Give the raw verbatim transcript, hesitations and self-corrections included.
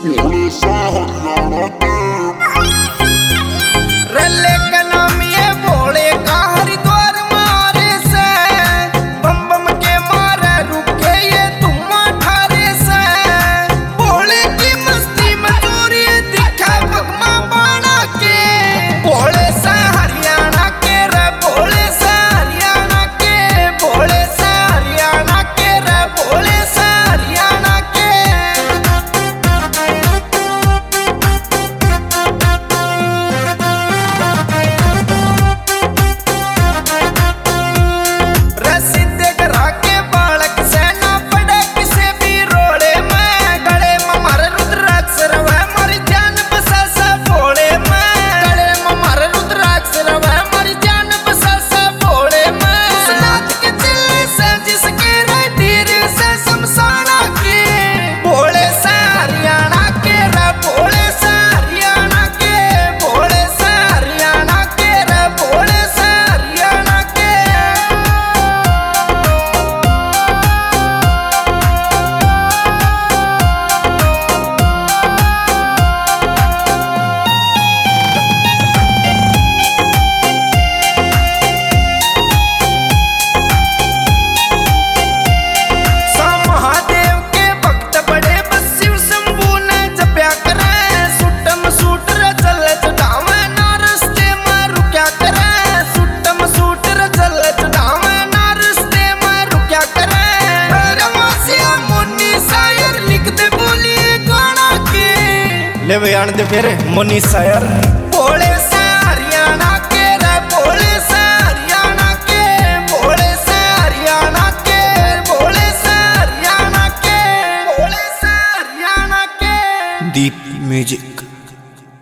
रले का नाम ये भोले का हरिद्वार मारे से बम बम के मारे रुके ये तुम ठारे से भोले की मस्ती में चोरी दिखा भगमा बाणा के भोले से हरियाणा के रे भोले से हरियाणा के भोले से हरियाणा के रे भोले से हरियाणा के ले बयान दे फिर मुनी शायर भोले से हरियाणा के रे भोले से हरियाणा के भोले से हरियाणा के भोले से हरियाणा के भोले से हरियाणा के दीप म्यूजिक।